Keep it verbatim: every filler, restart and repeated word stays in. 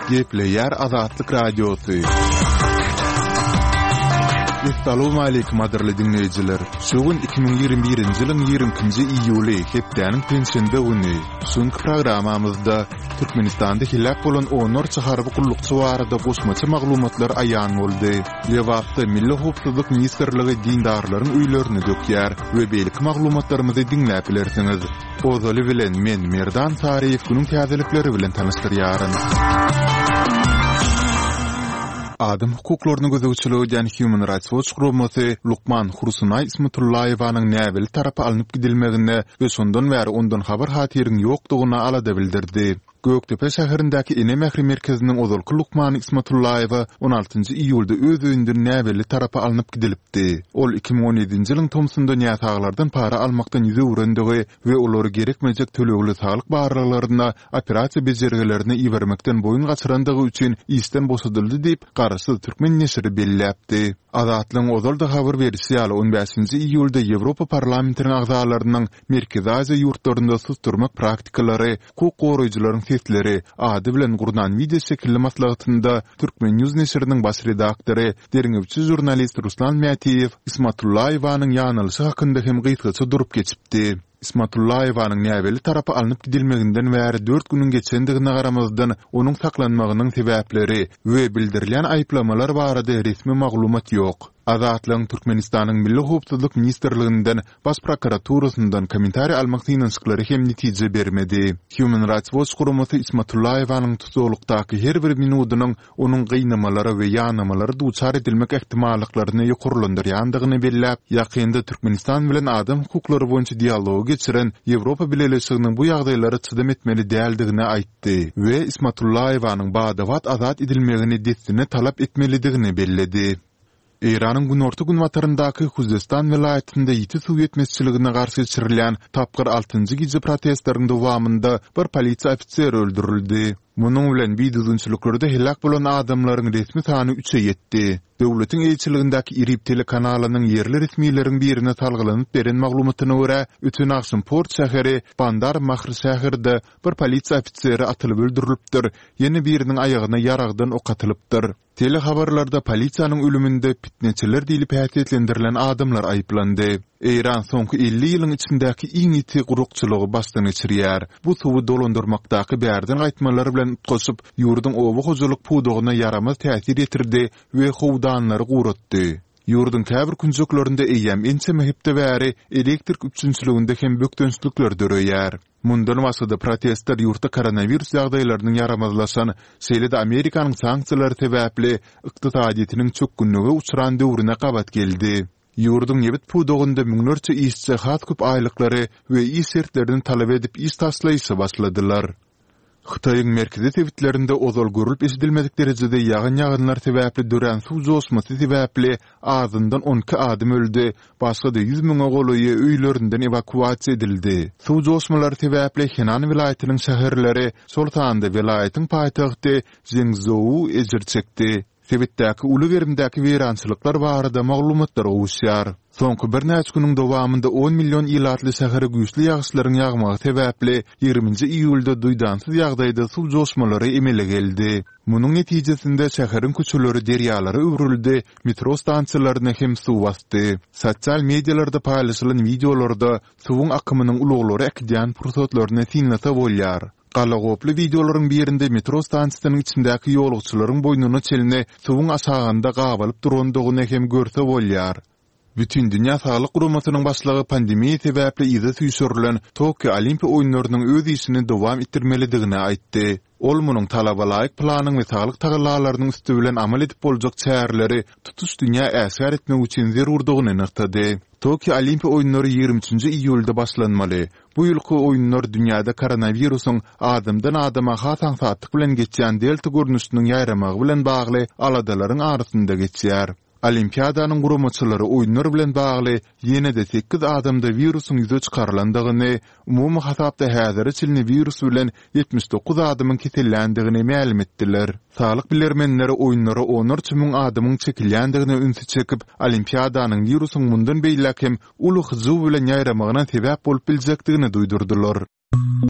Gepleyer Azatlyk Radiosu. Assalamu alaykum adirli dinleyijiler. Şugun iki bin ýygrimi birinji ýylyň ýygrimi iýuly hepdeniň pensiýende güni. Şuňky programamyzda Türkmenistanda hilap bolan onur çykaryp gullukçy barada goşmaça maglumatlar aýan boldy. Ýa-da Milli Howpsuzlyk Ministrligi dindarlaryň öýlerini dökýär we beýlik maglumatlarymyzy dinläp bilersiňiz. Ozaly bilen men Merdan Tariýew günüň täzelikleri bilen tanıştyrýaryn. Adam hukuklaryny gözegçiligi ýani Human Rights Watch gurulmasy Lukman Hursunay Ismatullaýewanyň näbeli tarapy alınıp gidilmegine we şondan bäri ondan habar hatyryň ýokdugyna alada bildirdi. Göktepe şäherindäki ene mähri merkeziniň ozalky Lukman Ismatullaýewa on altynjy iýulda öz öýünde näbeli tarapy alınıp gidilipdi. Ol iki bin on ýedinji ýylyň tomsunda ýataglardan para almakdan ýüze urendigi we olary gerekmejek tölegli saglyk barlyklaryna operasiýa bejergilerini iýermekden boyun gaçyrandygy üçin isten boşadyldy diýip garaşy Türkmen neşri belläpdi. Azatlyň ozalda habar berýär ýaly on beşinji iýulda Ýewropa parlamentiniň agzalarynyň Merkezi Aziýa ýurtlarynda susturmak praktikalary, hukuk goraýjylaryň sesleri ady bilen gurnan video şekilli maslahatynda Türkmen News neşriniň baş redaktory, derňewçi jurnalist Ruslan Mätiýew Ismatullaýewanyň ýanylşy hakynda hem gysgaça durup geçipdi. Ismatullaýewanyň näbeli tarapy alınıp gidilmeginden bäri dört günüň geçendigine garamazdan onuň saklanmagynyň sebäpleri we bildirilen aýplamalar barada resmi maglumat ýok. Azatlyň Türkmenistanyň Milli Howpsuzlyk Ministrliginden Baş prokuraturasyndan kommentari almak synçyklary hem netije bermedi. Human Rights Watch gurulmasy Ismatullaýewanyň tutulukdaky her bir minutynyň onuň gynnamalary we ýanymalary duçar edilmek ihtimallyklaryny ýokurlandyrýandygyny belläp, ýakynda Türkmenistan bilen adam hukuklary boýunça dialog geçiren Ýewropa Birleşiginiň bu ýagdaýlary çydam etmeli däldigini aýtdy we Ismatullaýewanyň badawat azat edilmegini destine talap etmelidigini belledi. Iranyň günorta gün wataryndaky Huzestan vilayetinde ýiti Sowet mesçiligine garşy geçirilen tapgyr altynjy gije protestlaryň dowamında bir polisiýa ofiseri öldürildi. Munyň bilen biýdüzünçülüklerde helak bolan adamlaryň resmi sany üçe ýetdi. Döwletiň elçiligindäki Irib telekanalanyň ýerli resmiýetleriniň birine talgylanyp beren maglumatyna görä, ötün akşam Port şäheri Bandar Mahri şäherinde bir polisiýa ofiseri atylyp öldürilipdir. Ýene biriniň aýagyna ýaragdan ok atylypdyr. Tele habarlarda polisiýanyň ölüminde fitneçiler diýilip häsiýetlendirilen adamlar aýplandy. Iran soňky elli ýylyň içindäki iň iti gurukçylygy başdan geçirýär. Bu suwy dolandyrmakdaky bärden gaýtmalary bilen utgaşyp, ýurdun owa hojalyk pudugyna yaramaz täsir etirdi we howdanlary guratdy. Ýurdun käbir künjeklerinde eýem ençe mehipde bäri elektrik üçinçiliginde hem bökdönçlükler döreýär. Mundan wasada protestler ýurtda koronavirus ýagdaýlarynyň yaramazlaşan, şeýle-de Amerikanyň sanksiýalary sebäpli ykdysadyetiniň çökgünlüge uçuran döwrüne gabat geldi. Ýurdun ýebit pudugynda müňlerçe işçi hat köp aýlyklary we iş şertlerini talap edip iş taşlaýysy başladylar. Xitoyň merkezi tewitlerinde ozal görülip eşidilmedik derejede ýagyn-ýagynlar sebäpli dören suw joşmasy sebäpli azyndan on iki adam öldü, başga-da ýüz miňe golaýy öýlerinden evakuasiýa edildi. Suw joşmalary sebäpli Henan vilayetiniň şäherleri, şol sanda vilayetin paýtagty Zhengzhou ejir çekdi. Sebitdäki uly gerimdäki weýrançylyklar barada maglumatlar owuşýar. Soňky bir näçe günüň dowamında on million ýylatly şähere güýçli ýagşylaryň ýagmagy sebäpli ýygrimiňji iýulda duýdansyz ýagdaýda suw joşmalary emele geldi. Munyň netijesinde şäheriň köçeleri derýalary öwrüldi, metro stansiýalaryna hem suw basdy. Sosial medialarda paýlaşylan videolarda suwuň akymynyň uluglary ekdýän pursatlaryny synlata bolýar. Galagoply videolaryň birinde metro stansiýasynyň içindäki ýolgçylaryň boýnuny çeline suwuň aşagynda gabalyp durandygyny hem görse bolýar. Bütün Dünya Sağlyk Gurulmasynyň başlygy pandemiýa sebäpli ýyza süýsürilen Tokyo Olimpiýa oýunlarynyň öz işini dowam etdirmelidigini aýtdy. Ol munyň talabalaýyk planyň we saglyk tagallalarynyň üstü bilen amal edip boljak çäherleri tutuş dünýä äsgär etmek üçin zerurdygyny ňyktady. Tokyo Olimpiýa oýunlary ýygrimi üçinji iýulda başlanmaly. Bu ýylky oýunlar dünýäde koronawirusyň adamdan adama hasansatlyk bilen geçýän delta görnüşiniň ýaýramagy bilen bagly aladalaryň arasynda geçýär. Olimpiadanyň gurulmaçylary oýunlar bilen bagly ýene-de sekiz adamda wirusyň ýüze çykarlandygyny, umumy hasapda häzir çylny wirus bilen ýetmiş dokuz adamyň kesellendigini ma'lum etdiler. Saglyk bilermenleri oýunlary on üç miň adamyň çekilýändigini ünsü çekip, Olimpiadanyň wirusyň mundan beýlek hem uly hyzy bilen ýaýramagyna sebäp bolup biljekdigini duýdurdylar.